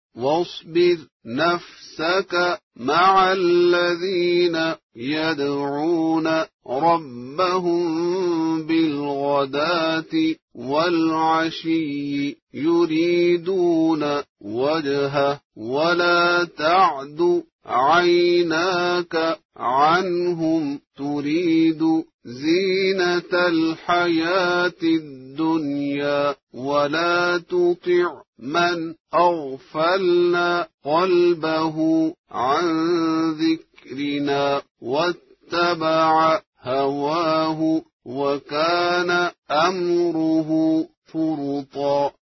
واصبر نفسك مع الذين يدعون ربهم بالغداة والعشي يريدون وجهه ولا تعد عيناك عنهم تريد زينة الحياة الدنيا ولا تطع من أغفلنا قلبه عن ذكرنا واتبع هواه وكان أمره فرطا.